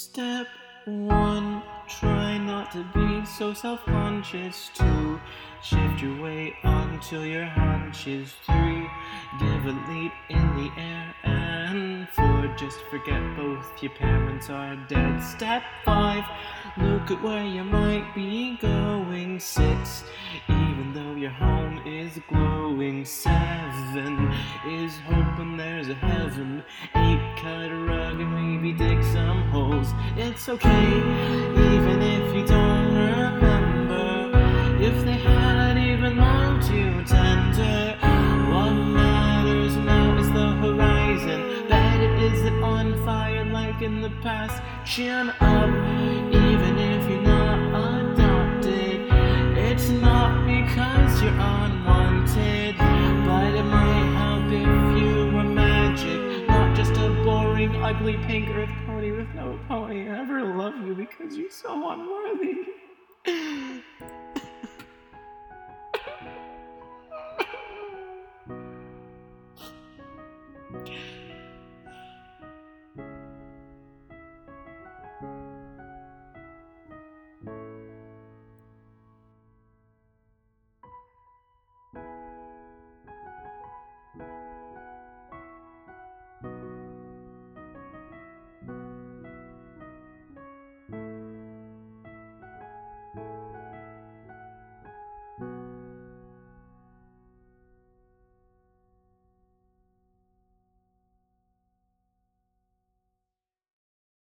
Step 1, try not to be so self-conscious. 2, shift your weight until your hunches. 3, give a leap in the air. And 4, just forget both your parents are dead. Step 5, look at where you might be going. 6, even though your home is glowing. 7 is hoping there's a heaven. 8, cut a rug and maybe dig some holes. It's okay, even if you don't remember. If they had even loved you tender, what matters now is the horizon. Bet it isn't on fire like in the past. Chin up, even if you're not adopted. It's not because you're unwanted, but it might help if you were magic, not just a boring, ugly pink earth pony with no pony ever love you because you're so unworthy.